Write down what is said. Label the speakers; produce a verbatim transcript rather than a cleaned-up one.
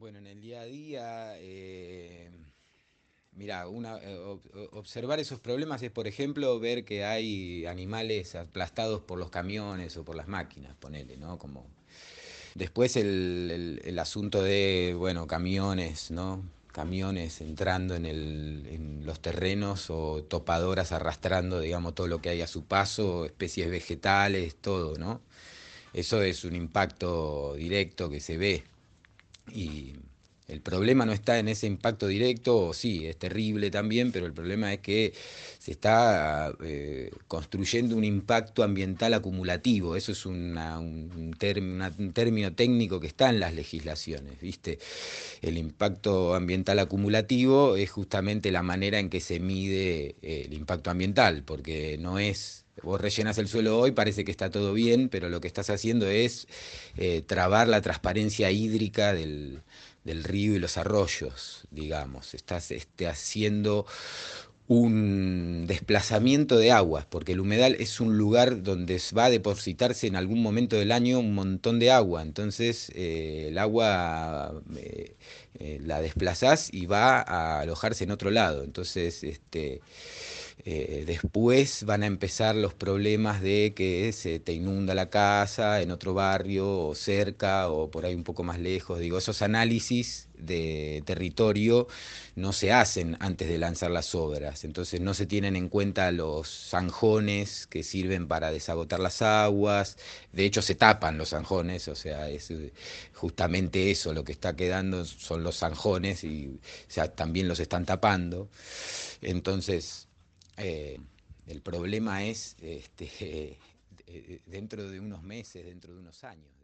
Speaker 1: Bueno, en el día a día, eh, mira, una, eh, ob- observar esos problemas es, por ejemplo, ver que hay animales aplastados por los camiones o por las máquinas, ponele, ¿no? Como después el, el- el asunto de, bueno, camiones, ¿no? Camiones entrando en, el, en los terrenos o topadoras arrastrando, digamos, todo lo que hay a su paso, especies vegetales, todo, ¿no? Eso es un impacto directo que se ve. Y el problema no está en ese impacto directo, o sí, es terrible también, pero el problema es que se está eh, construyendo un impacto ambiental acumulativo. Eso es una, un, término, una, un término técnico que está en las legislaciones, ¿viste? El impacto ambiental acumulativo es justamente la manera en que se mide eh, el impacto ambiental, porque no es... Vos rellenas el suelo hoy, parece que está todo bien, pero lo que estás haciendo es eh, trabar la transparencia hídrica del, del río y los arroyos, digamos. Estás este, haciendo un desplazamiento de aguas, porque el humedal es un lugar donde va a depositarse en algún momento del año un montón de agua. Entonces eh, el agua eh, eh, la desplazás y va a alojarse en otro lado. Entonces, este, eh, después van a empezar los problemas de que se te inunda la casa en otro barrio o cerca o por ahí un poco más lejos. Digo, esos análisis de territorio no se hacen antes de lanzar las obras, entonces no se tienen en cuenta los zanjones que sirven para desagotar las aguas, de hecho se tapan los zanjones, o sea, es eh, justamente eso, lo que está quedando son los zanjones y o sea, también los están tapando, entonces eh, el problema es este, eh, dentro de unos meses, dentro de unos años.